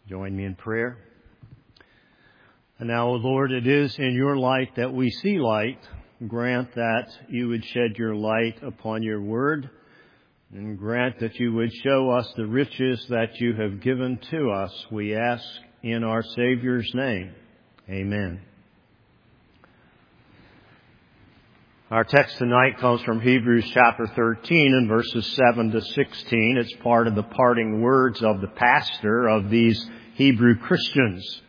Join me in prayer. And now, O Lord, it is in your light that we see light. Grant that you would shed your light upon your word, and grant that you would show us the riches that you have given to us. We ask in our Savior's name. Amen. Our text tonight comes from Hebrews chapter 13 and verses 7 to 16. It's part of the parting words of the pastor of these Hebrew Christians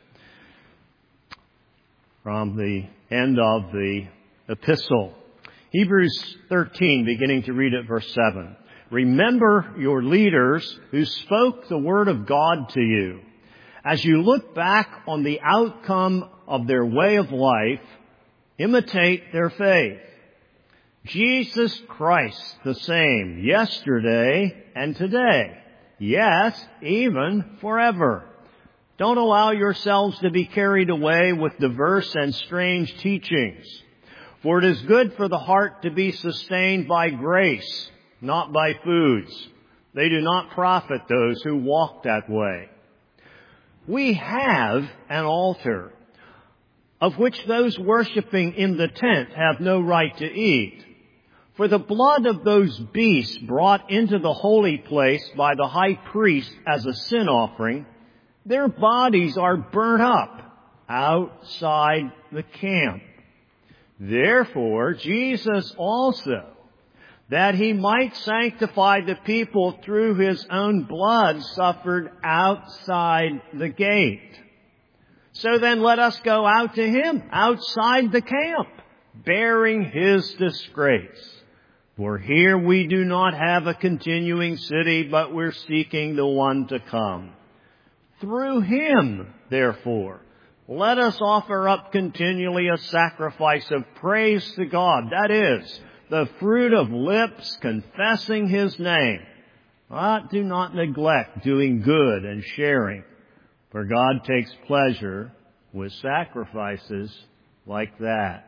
from the end of the epistle. Hebrews 13, beginning to read at verse 7. Remember your leaders who spoke the word of God to you. As you look back on the outcome of their way of life, imitate their faith. Jesus Christ the same yesterday and today. Yes, even forever. Don't allow yourselves to be carried away with diverse and strange teachings. For it is good for the heart to be sustained by grace, not by foods. They do not profit those who walk that way. We have an altar, of which those worshiping in the tent have no right to eat. For the blood of those beasts brought into the holy place by the high priest as a sin offering, their bodies are burnt up outside the camp. Therefore, Jesus also, that he might sanctify the people through his own blood, suffered outside the gate. So then let us go out to him outside the camp, bearing his disgrace. For here we do not have a continuing city, but we're seeking the one to come. Through him, therefore, let us offer up continually a sacrifice of praise to God. That is, the fruit of lips confessing his name. But do not neglect doing good and sharing, for God takes pleasure with sacrifices like that.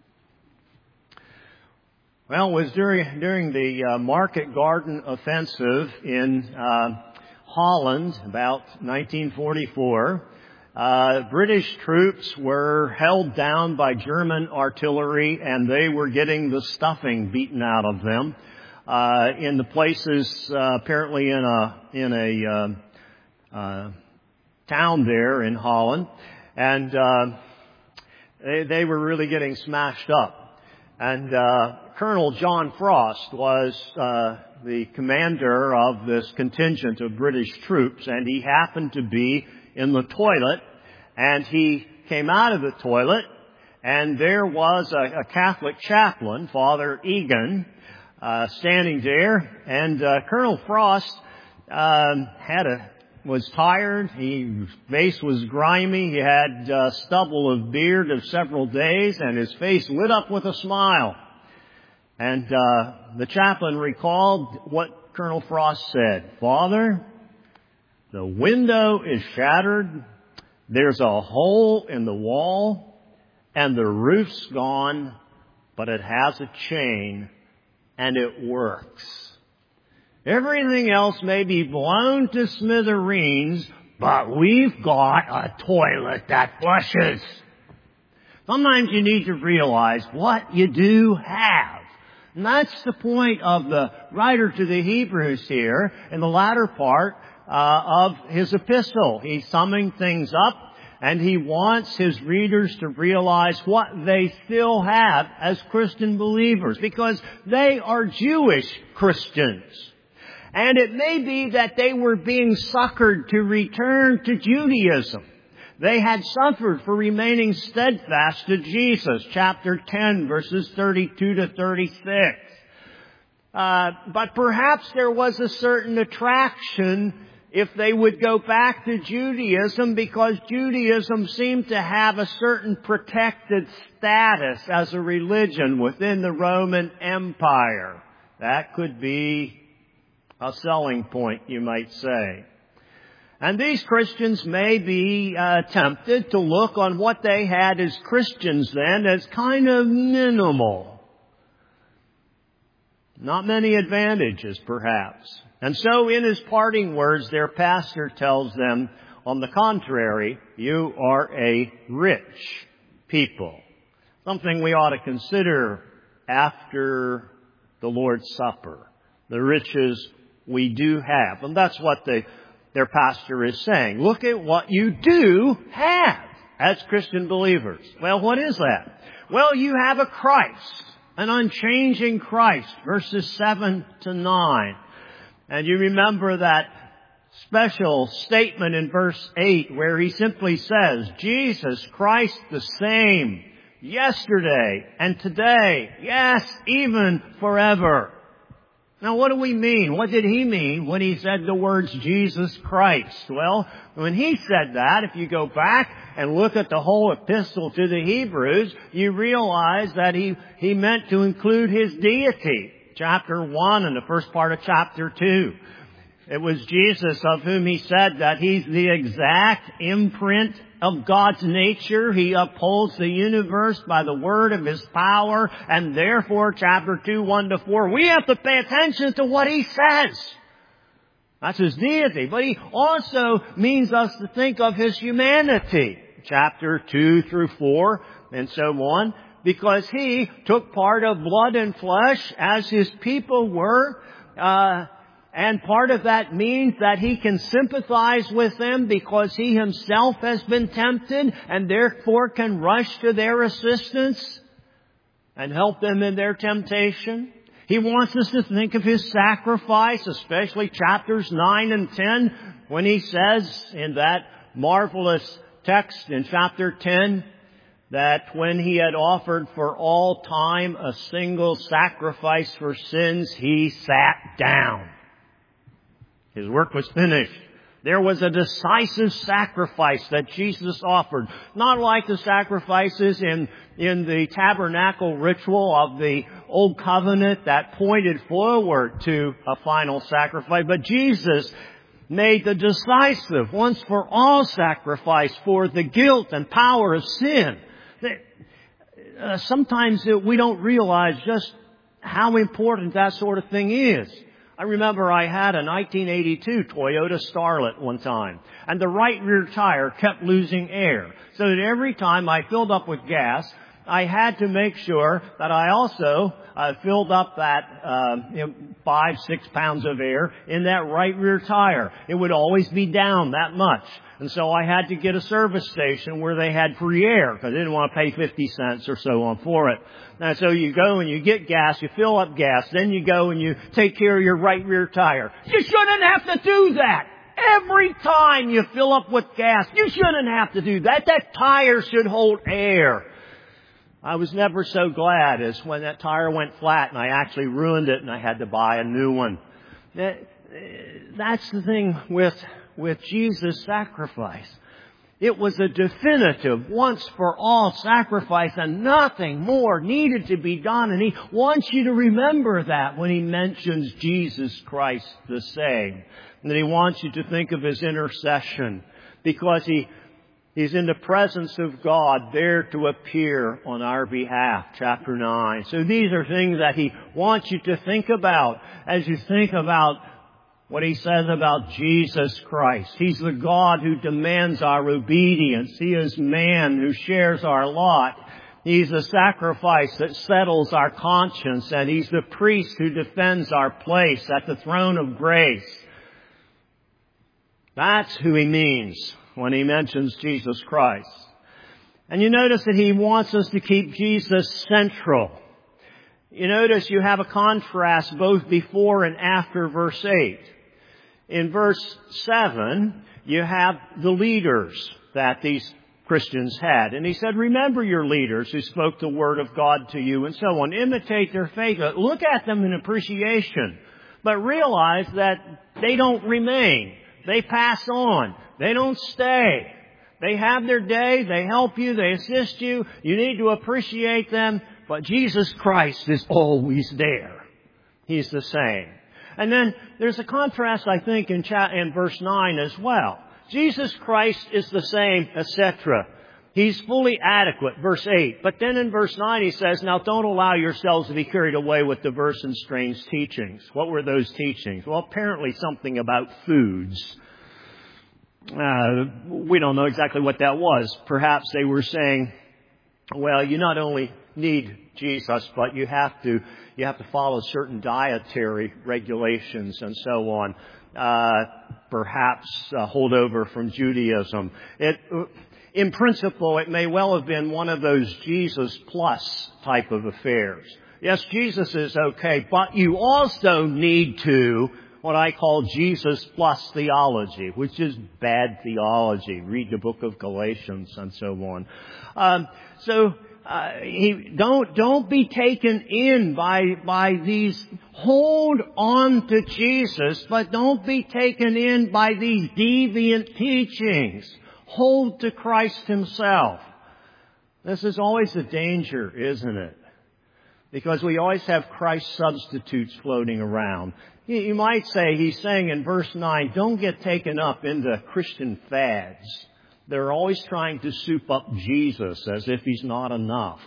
Well, it was during the Market Garden Offensive in Holland, about 1944. British troops were held down by German artillery, and they were getting the stuffing beaten out of them in the places apparently in a town there in Holland, and they were really getting smashed up. And Colonel John Frost was the commander of this contingent of British troops, and he happened to be in the toilet, and he came out of the toilet, and there was a Catholic chaplain, Father Egan, standing there, and Colonel Frost was tired. His face was grimy. He had stubble of beard of several days, and his face lit up with a smile. And the chaplain recalled what Colonel Frost said. Father, the window is shattered. There's a hole in the wall, and the roof's gone, but it has a chain, and it works. Everything else may be blown to smithereens, but we've got a toilet that flushes. Sometimes you need to realize what you do have. And that's the point of the writer to the Hebrews here in the latter part of his epistle. He's summing things up, and he wants his readers to realize what they still have as Christian believers, because they are Jewish Christians. And it may be that they were being succored to return to Judaism. They had suffered for remaining steadfast to Jesus, chapter 10, verses 32 to 36. But perhaps there was a certain attraction if they would go back to Judaism, because Judaism seemed to have a certain protected status as a religion within the Roman Empire. That could be a selling point, you might say. And these Christians may be tempted to look on what they had as Christians then as kind of minimal. Not many advantages, perhaps. And so in his parting words, their pastor tells them, On the contrary, you are a rich people. Something we ought to consider after the Lord's Supper. The riches we do have. And that's what their pastor is saying. Look at what you do have as Christian believers. Well, what is that? Well, you have a Christ, an unchanging Christ, verses 7 to 9. And you remember that special statement in verse 8 where he simply says, Jesus Christ the same, yesterday and today, yes, even forever. Now, what do we mean? What did he mean when he said the words Jesus Christ? Well, when he said that, if you go back and look at the whole epistle to the Hebrews, you realize that he meant to include his deity. Chapter 1 and the first part of chapter 2. It was Jesus of whom he said that he's the exact imprint of God's nature. He upholds the universe by the word of his power. And therefore, chapter 2, 1 to 4, we have to pay attention to what he says. That's his deity. But he also means us to think of his humanity. Chapter 2 through 4 and so on. Because he took part of blood and flesh as his people were. And part of that means that he can sympathize with them because he himself has been tempted and therefore can rush to their assistance and help them in their temptation. He wants us to think of his sacrifice, especially chapters 9 and 10, when he says in that marvelous text in chapter 10, that when he had offered for all time a single sacrifice for sins, he sat down. His work was finished. There was a decisive sacrifice that Jesus offered. Not like the sacrifices in the tabernacle ritual of the Old Covenant that pointed forward to a final sacrifice. But Jesus made the decisive, once for all sacrifice for the guilt and power of sin. Sometimes we don't realize just how important that sort of thing is. I remember I had a 1982 Toyota Starlet one time, and the right rear tire kept losing air. So that every time I filled up with gas, I had to make sure that I also filled up that 5-6 pounds of air in that right rear tire. It would always be down that much. And so I had to get a service station where they had free air because I didn't want to pay 50 cents or so on for it. And so you go and you get gas, you fill up gas, then you go and you take care of your right rear tire. You shouldn't have to do that. Every time you fill up with gas, you shouldn't have to do that. That tire should hold air. I was never so glad as when that tire went flat and I actually ruined it and I had to buy a new one. That's the thing with Jesus' sacrifice. It was a definitive, once for all sacrifice and nothing more needed to be done. And he wants you to remember that when he mentions Jesus Christ the same. And he wants you to think of his intercession because he's in the presence of God there to appear on our behalf. Chapter 9. So these are things that he wants you to think about as you think about what he says about Jesus Christ. He's the God who demands our obedience. He is man who shares our lot. He's the sacrifice that settles our conscience. And he's the priest who defends our place at the throne of grace. That's who he means when he mentions Jesus Christ. And you notice that he wants us to keep Jesus central. You notice you have a contrast both before and after verse 8. In verse 7, you have the leaders that these Christians had. And he said, remember your leaders who spoke the word of God to you and so on. Imitate their faith. Look at them in appreciation. But realize that they don't remain. They pass on. They don't stay. They have their day. They help you. They assist you. You need to appreciate them. But Jesus Christ is always there. He's the same. And then there's a contrast, I think, in verse 9 as well. Jesus Christ is the same, etc. He's fully adequate, verse 8. But then in verse 9 he says, now don't allow yourselves to be carried away with diverse and strange teachings. What were those teachings? Well, apparently something about foods. We don't know exactly what that was. Perhaps they were saying, well, you not only need Jesus, but you have to follow certain dietary regulations and so on. Perhaps holdover from Judaism. In principle, it may well have been one of those Jesus plus type of affairs. Yes, Jesus is okay, but you also need to, what I call Jesus plus theology, which is bad theology. Read the book of Galatians and so on. Don't be taken in by these. Hold on to Jesus, but don't be taken in by these deviant teachings. Hold to Christ Himself. This is always a danger, isn't it? Because we always have Christ substitutes floating around. You might say, he's saying in verse 9, don't get taken up into Christian fads. They're always trying to soup up Jesus as if He's not enough.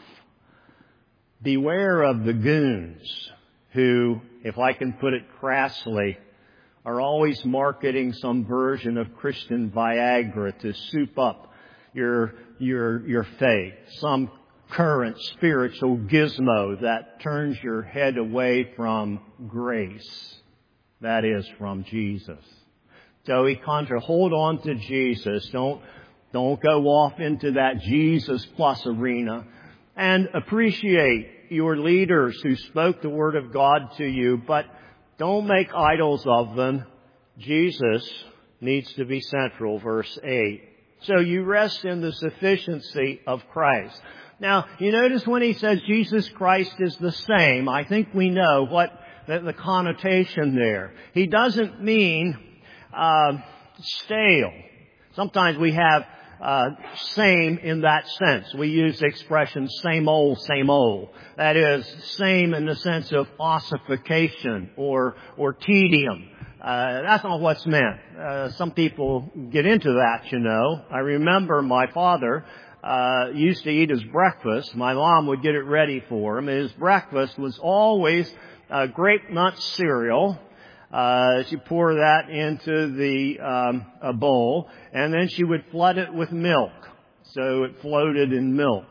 Beware of the goons who, if I can put it crassly, are always marketing some version of Christian Viagra to soup up your faith. Some current spiritual gizmo that turns your head away from grace. That is, from Jesus. So hold on to Jesus. Don't go off into that Jesus plus arena. And appreciate your leaders who spoke the Word of God to you, but don't make idols of them. Jesus needs to be central, verse 8. So you rest in the sufficiency of Christ. Now, you notice when he says Jesus Christ is the same, I think we know what the connotation there. He doesn't mean stale. Sometimes we have same in that sense. We use the expression same old, same old. That is, same in the sense of ossification or tedium. That's not what's meant. Some people get into that, you know. I remember my father used to eat his breakfast. My mom would get it ready for him. His breakfast was always grape nut cereal. She pour that into a bowl, and then she would flood it with milk, so it floated in milk.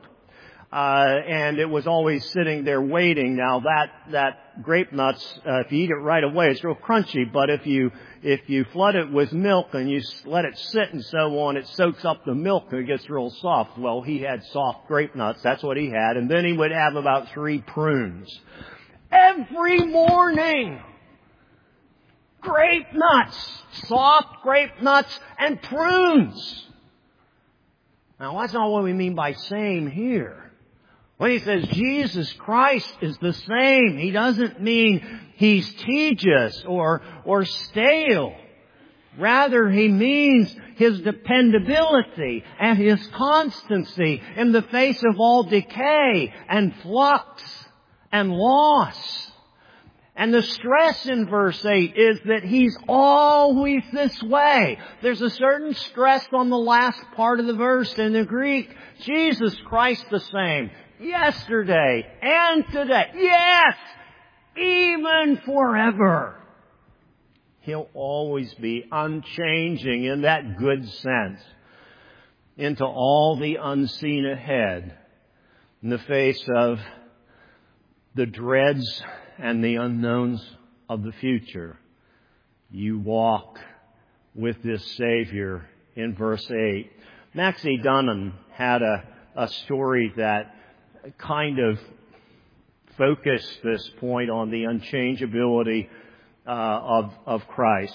And it was always sitting there waiting. Now that grape nuts, if you eat it right away, it's real crunchy. But if you flood it with milk and you let it sit and so on, it soaks up the milk and it gets real soft. Well, he had soft grape nuts. That's what he had. And then he would have about 3 prunes every morning. Grape nuts, soft grape nuts, and prunes. Now, that's not what we mean by same here. When he says Jesus Christ is the same, he doesn't mean he's tedious or stale. Rather, he means his dependability and his constancy in the face of all decay and flux and loss. And the stress in verse 8 is that he's always this way. There's a certain stress on the last part of the verse in the Greek. Jesus Christ the same. Yesterday and today. Yes! Even forever. He'll always be unchanging in that good sense. Into all the unseen ahead. In the face of the dreads and the unknowns of the future. You walk with this Savior in verse 8. Maxie Dunnam had a story that kind of focused this point on the unchangeability of Christ.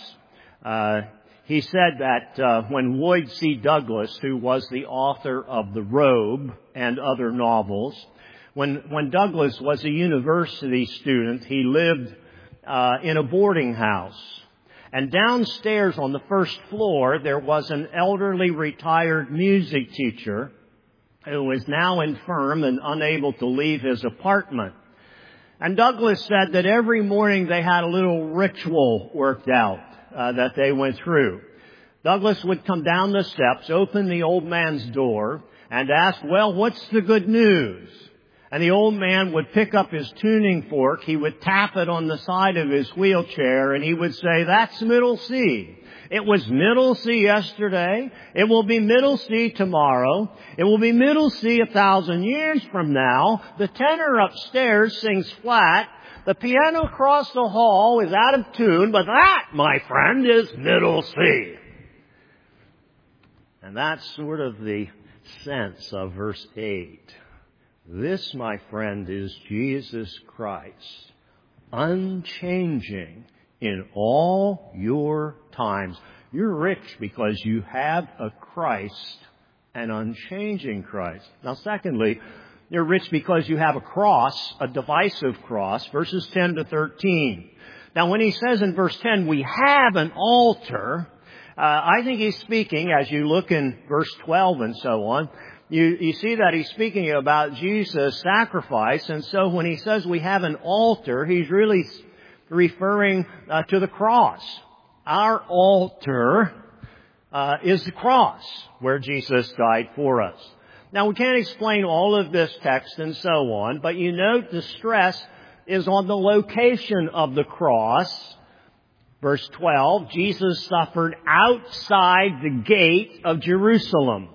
He said that when Lloyd C. Douglas, who was the author of The Robe and other novels, when Douglas was a university student, he lived in a boarding house. And downstairs on the first floor, there was an elderly retired music teacher who was now infirm and unable to leave his apartment. And Douglas said that every morning they had a little ritual worked out that they went through. Douglas would come down the steps, open the old man's door, and ask, well, what's the good news? And the old man would pick up his tuning fork, he would tap it on the side of his wheelchair, and he would say, that's middle C. It was middle C yesterday. It will be middle C tomorrow. It will be middle C 1,000 years from now. The tenor upstairs sings flat. The piano across the hall is out of tune, but that, my friend, is middle C. And that's sort of the sense of verse 8. This, my friend, is Jesus Christ, unchanging in all your times. You're rich because you have a Christ, an unchanging Christ. Now, secondly, you're rich because you have a cross, a divisive cross, verses 10 to 13. Now, when he says in verse 10, we have an altar, I think he's speaking, as you look in verse 12 and so on, you see that he's speaking about Jesus' sacrifice. And so when he says we have an altar, he's really referring to the cross. Our altar is the cross where Jesus died for us. Now, we can't explain all of this text and so on, but you note the stress is on the location of the cross. Verse 12, Jesus suffered outside the gate of Jerusalem.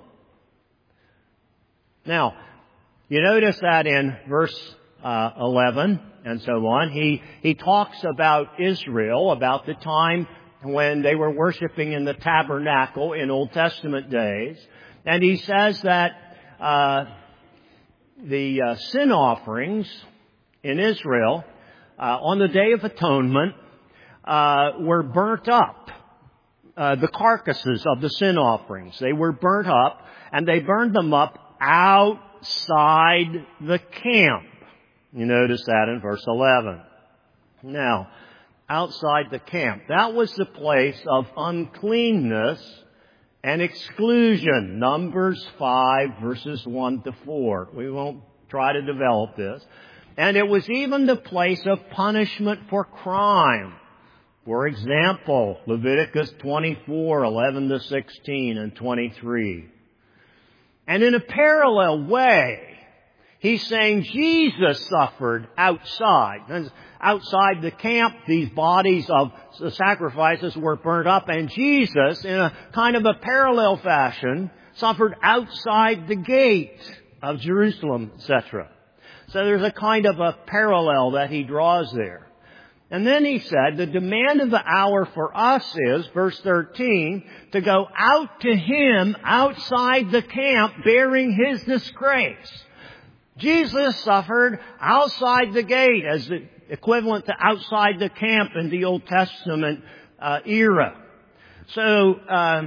Now, you notice that in verse 11 and so on, he talks about Israel, about the time when they were worshiping in the tabernacle in Old Testament days. And he says that the sin offerings in Israel on the Day of Atonement were burnt up. The carcasses of the sin offerings, they were burnt up, and they burned them up outside the camp. You notice that in verse 11. Now, outside the camp, that was the place of uncleanness and exclusion. Numbers 5, verses 1 to 4. We won't try to develop this. And it was even the place of punishment for crime. For example, Leviticus 24, 11 to 16 and 23. And in a parallel way, he's saying Jesus suffered outside. And outside the camp, these bodies of the sacrifices were burnt up, and Jesus, in a kind of a parallel fashion, suffered outside the gate of Jerusalem, etc. So there's a kind of a parallel that he draws there. And then he said, the demand of the hour for us is, verse 13, to go out to him outside the camp bearing his disgrace. Jesus suffered outside the gate as the equivalent to outside the camp in the Old Testament era. So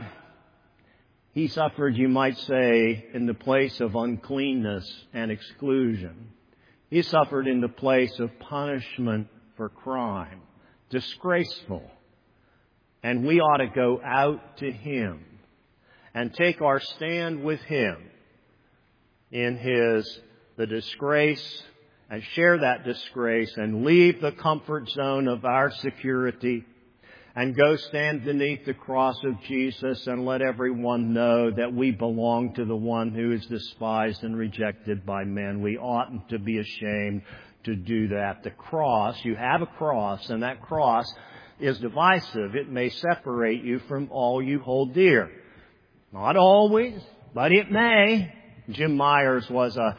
he suffered, you might say, in the place of uncleanness and exclusion. He suffered in the place of punishment for crime. Disgraceful. And we ought to go out to him and take our stand with him in the disgrace, and share that disgrace and leave the comfort zone of our security and go stand beneath the cross of Jesus and let everyone know that we belong to the one who is despised and rejected by men. We oughtn't to be ashamed to do that. The cross, you have a cross, and that cross is divisive. It may separate you from all you hold dear. Not always, but it may. Jim Myers was a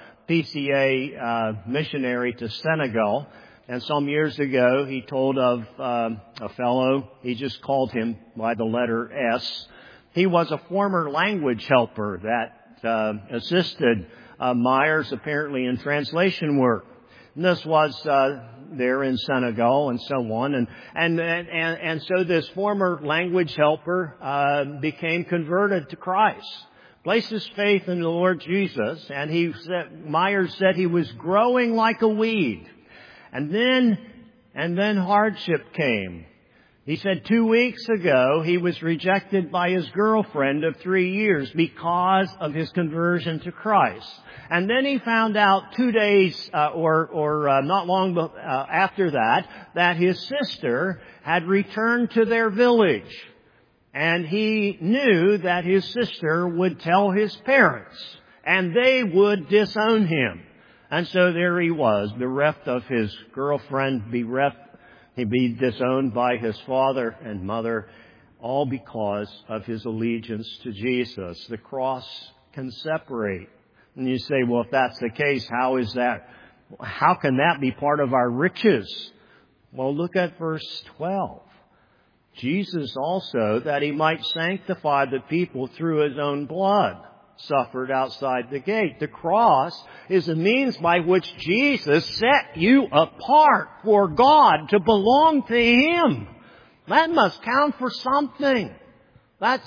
PCA missionary to Senegal, and some years ago he told of a fellow, he just called him by the letter S. He was a former language helper that assisted Myers apparently in translation work. And this was there in Senegal and so on, and so this former language helper became converted to Christ. Placed his faith in the Lord Jesus, and Myers said he was growing like a weed. And then hardship came. He said 2 weeks ago he was rejected by his girlfriend of 3 years because of his conversion to Christ. And then he found out 2 days or not long after that his sister had returned to their village. And he knew that his sister would tell his parents, and they would disown him. And so there he was, bereft of his girlfriend, he'd be disowned by his father and mother, all because of his allegiance to Jesus. The cross can separate. And you say, well, if that's the case, how can that be part of our riches? Well, look at verse 12. Jesus also, that he might sanctify the people through his own blood, suffered outside the gate. The cross is a means by which Jesus set you apart for God to belong to him. That must count for something. That's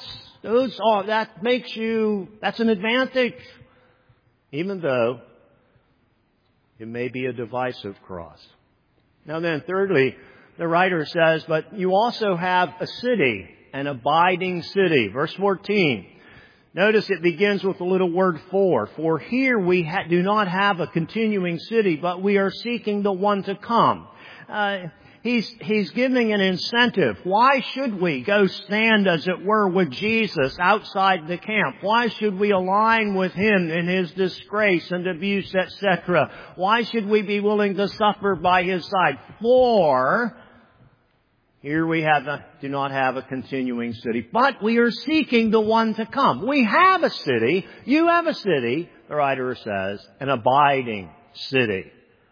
an advantage. Even though it may be a divisive cross. Now then, thirdly, the writer says, but you also have a city, an abiding city. Verse 14. Notice it begins with the little word for. For here we do not have a continuing city, but we are seeking the one to come. He's giving an incentive. Why should we go stand, as it were, with Jesus outside the camp? Why should we align with him in his disgrace and abuse, etc.? Why should we be willing to suffer by his side? For here we do not have a continuing city, but we are seeking the one to come. We have a city. You have a city, the writer says, an abiding city.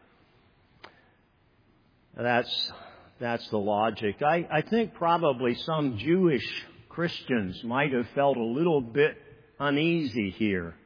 That's the logic. I think probably some Jewish Christians might have felt a little bit uneasy here.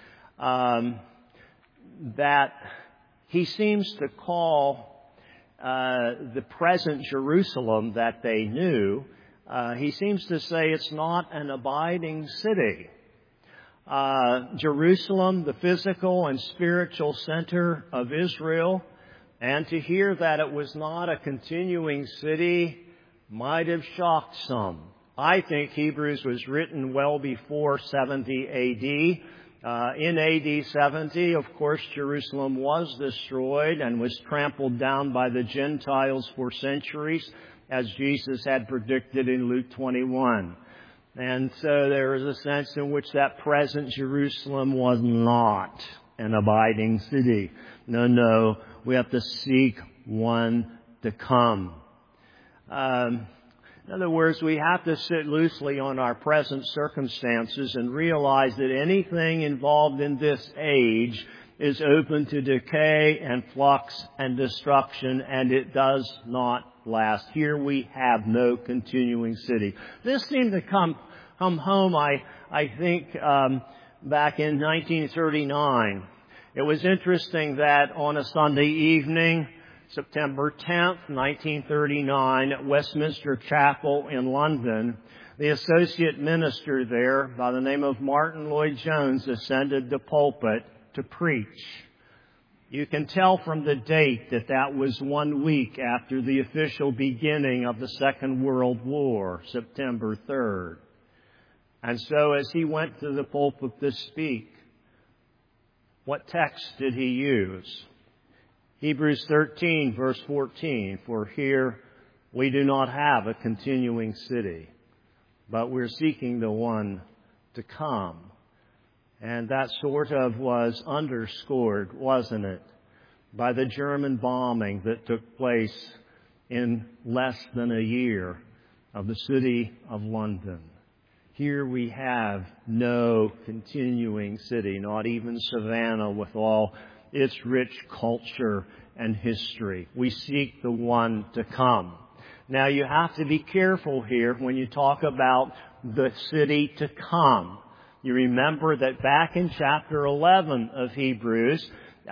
That he seems to call the present Jerusalem that they knew, he seems to say it's not an abiding city. Jerusalem, the physical and spiritual center of Israel, and to hear that it was not a continuing city might have shocked some. I think Hebrews was written well before 70 A.D., in A.D. 70, of course, Jerusalem was destroyed and was trampled down by the Gentiles for centuries, as Jesus had predicted in Luke 21. And so there is a sense in which that present Jerusalem was not an abiding city. No, we have to seek one to come. In other words, we have to sit loosely on our present circumstances and realize that anything involved in this age is open to decay and flux and destruction, and it does not last. Here we have no continuing city. This seemed to come home, I think, back in 1939. It was interesting that on a Sunday evening, September 10th, 1939, at Westminster Chapel in London, the associate minister there, by the name of Martin Lloyd-Jones, ascended the pulpit to preach. You can tell from the date that was 1 week after the official beginning of the Second World War, September 3rd. And so as he went to the pulpit to speak, what text did he use? Hebrews 13, verse 14, for here we do not have a continuing city, but we're seeking the one to come. And that sort of was underscored, wasn't it, by the German bombing that took place in less than a year of the city of London. Here we have no continuing city, not even Savannah with all its rich culture and history. We seek the one to come. Now you have to be careful here when you talk about the city to come. You remember that back in chapter 11 of Hebrews,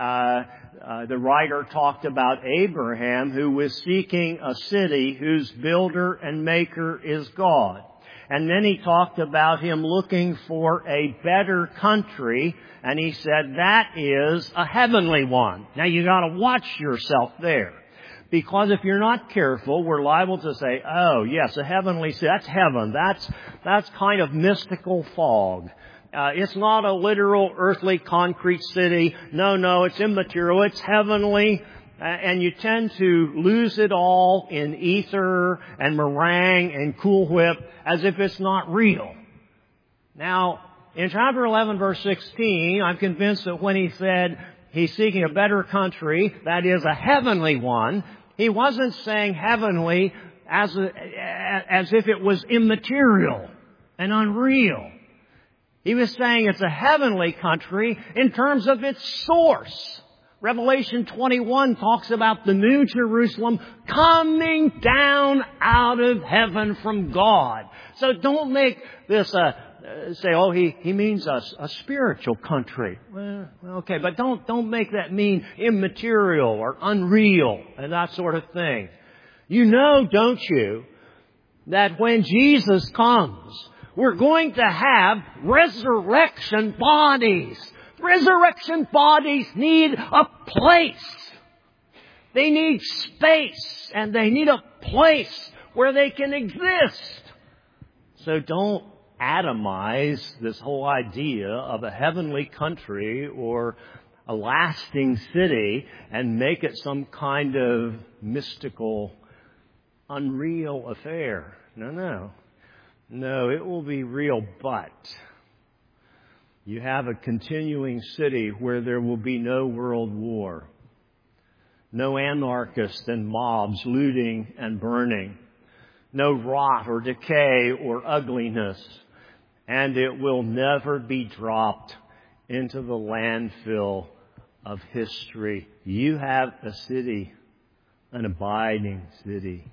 the writer talked about Abraham, who was seeking a city whose builder and maker is God. And then he talked about him looking for a better country, and he said that is a heavenly one. Now you got to watch yourself there, because if you're not careful, we're liable to say, "Oh, yes, a heavenly city. That's heaven. That's kind of mystical fog. It's not a literal earthly concrete city. No, it's immaterial. It's heavenly." And you tend to lose it all in ether and meringue and Cool Whip as if it's not real. Now, in chapter 11, verse 16, I'm convinced that when he said he's seeking a better country, that is a heavenly one, he wasn't saying heavenly as if it was immaterial and unreal. He was saying it's a heavenly country in terms of its source. Revelation 21 talks about the New Jerusalem coming down out of heaven from God. So don't make this say, oh, he means a spiritual country. Well, okay, but don't make that mean immaterial or unreal and that sort of thing. You know, don't you, that when Jesus comes, we're going to have resurrection bodies. Resurrection bodies need a place. They need space, and they need a place where they can exist. So don't atomize this whole idea of a heavenly country or a lasting city and make it some kind of mystical, unreal affair. No, it will be real, but you have a continuing city where there will be no world war, no anarchists and mobs looting and burning, no rot or decay or ugliness, and it will never be dropped into the landfill of history. You have a city, an abiding city.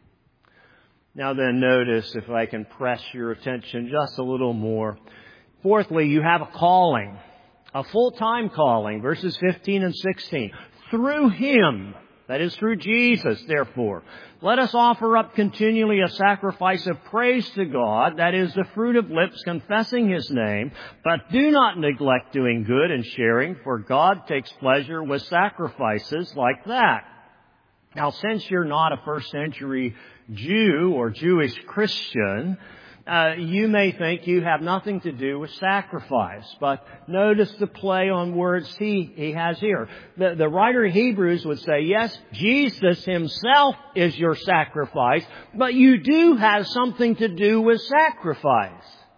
Now then, notice, if I can press your attention just a little more. Fourthly, you have a calling, a full-time calling, verses 15 and 16. Through Him, that is through Jesus, therefore, let us offer up continually a sacrifice of praise to God, that is the fruit of lips confessing His name, but do not neglect doing good and sharing, for God takes pleasure with sacrifices like that. Now, since you're not a first century Jew or Jewish Christian, you may think you have nothing to do with sacrifice. But notice the play on words he has here. The writer of Hebrews would say, yes, Jesus Himself is your sacrifice, but you do have something to do with sacrifice.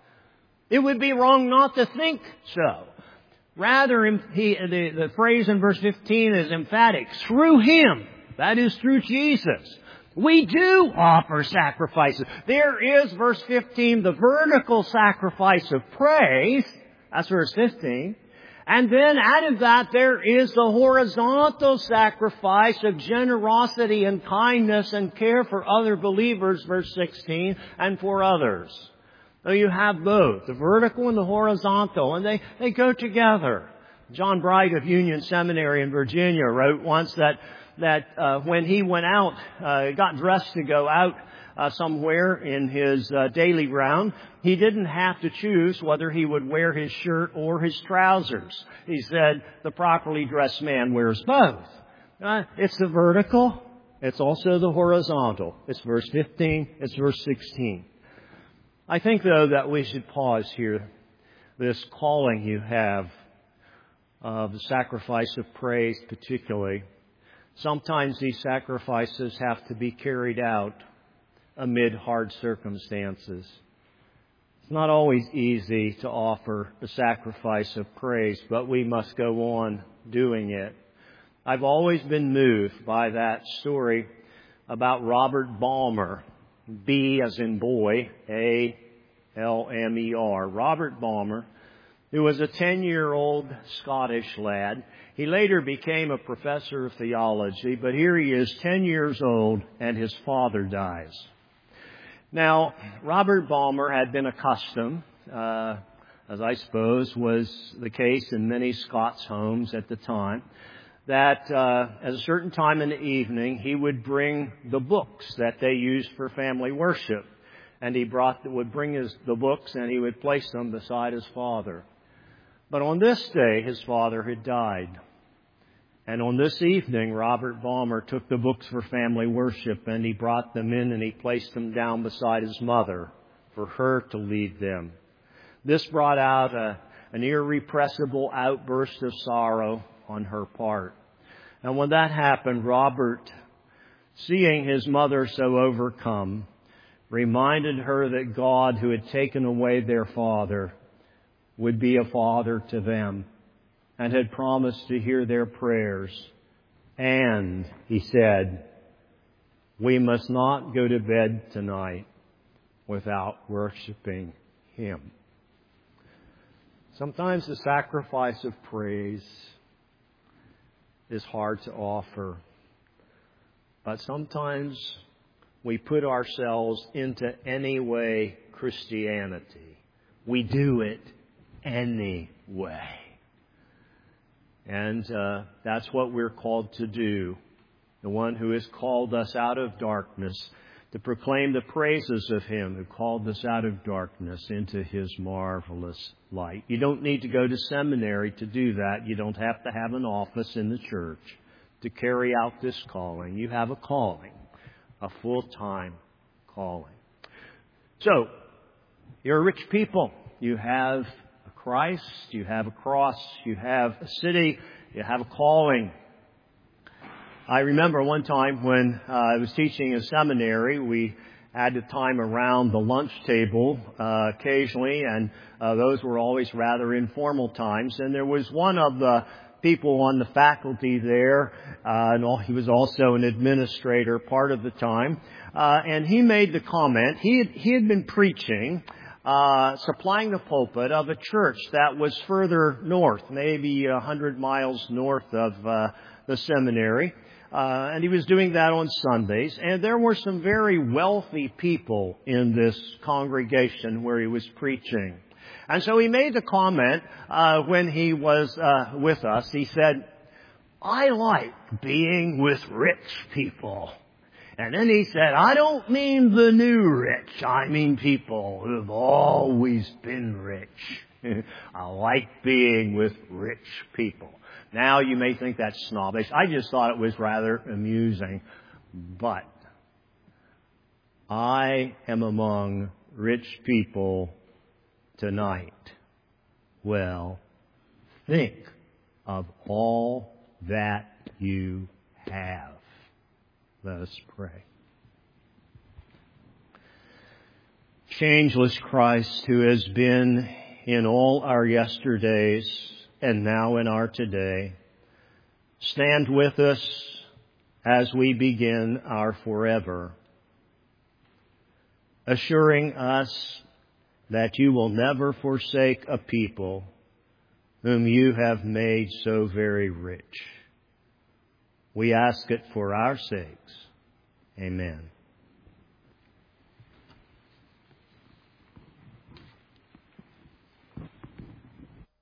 It would be wrong not to think so. Rather, the phrase in verse 15 is emphatic. Through Him, that is through Jesus, we do offer sacrifices. There is, verse 15, the vertical sacrifice of praise. That's verse 15. And then added that, there is the horizontal sacrifice of generosity and kindness and care for other believers, verse 16, and for others. So you have both, the vertical and the horizontal, and they go together. John Bright of Union Seminary in Virginia wrote once that when he went out, got dressed to go out somewhere in his daily round, he didn't have to choose whether he would wear his shirt or his trousers. He said the properly dressed man wears both. It's the vertical. It's also the horizontal. It's verse 15. It's verse 16. I think, though, that we should pause here. This calling you have of the sacrifice of praise particularly. Sometimes these sacrifices have to be carried out amid hard circumstances. It's not always easy to offer the sacrifice of praise, but we must go on doing it. I've always been moved by that story about Robert Balmer, B as in boy, A-L-M-E-R. Robert Balmer, who was a 10-year-old Scottish lad. He later became a professor of theology, but here he is 10 years old and his father dies. Now, Robert Balmer had been accustomed, as I suppose was the case in many Scots homes at the time, that at a certain time in the evening he would bring the books that they used for family worship. And he would bring the books and he would place them beside his father. But on this day, his father had died. And on this evening, Robert Balmer took the books for family worship and he brought them in and he placed them down beside his mother for her to lead them. This brought out an irrepressible outburst of sorrow on her part. And when that happened, Robert, seeing his mother so overcome, reminded her that God, who had taken away their father, would be a father to them and had promised to hear their prayers. And, he said, We must not go to bed tonight without worshiping Him. Sometimes the sacrifice of praise is hard to offer. But sometimes we put ourselves into anyway Christianity. We do it anyway. And that's what we're called to do. The one who has called us out of darkness to proclaim the praises of Him who called us out of darkness into His marvelous light. You don't need to go to seminary to do that. You don't have to have an office in the church to carry out this calling. You have a calling, a full-time calling. So, you're a rich people. You have a Christ, you have a cross, you have a city, you have a calling. I remember one time when I was teaching in seminary, we had the time around the lunch table occasionally, and those were always rather informal times. And there was one of the people on the faculty there, and he was also an administrator part of the time, and he made the comment, he had been preaching, supplying the pulpit of a church that was further north, maybe 100 miles north of the seminary. And he was doing that on Sundays. And there were some very wealthy people in this congregation where he was preaching. And so he made the comment when he was with us. He said, I like being with rich people. And then he said, I don't mean the new rich. I mean people who have always been rich. I like being with rich people. Now you may think that's snobbish. I just thought it was rather amusing. But I am among rich people tonight. Well, think of all that you have. Let us pray. Changeless Christ, who has been in all our yesterdays and now in our today, stand with us as we begin our forever, assuring us that you will never forsake a people whom you have made so very rich. We ask it for our sakes. Amen.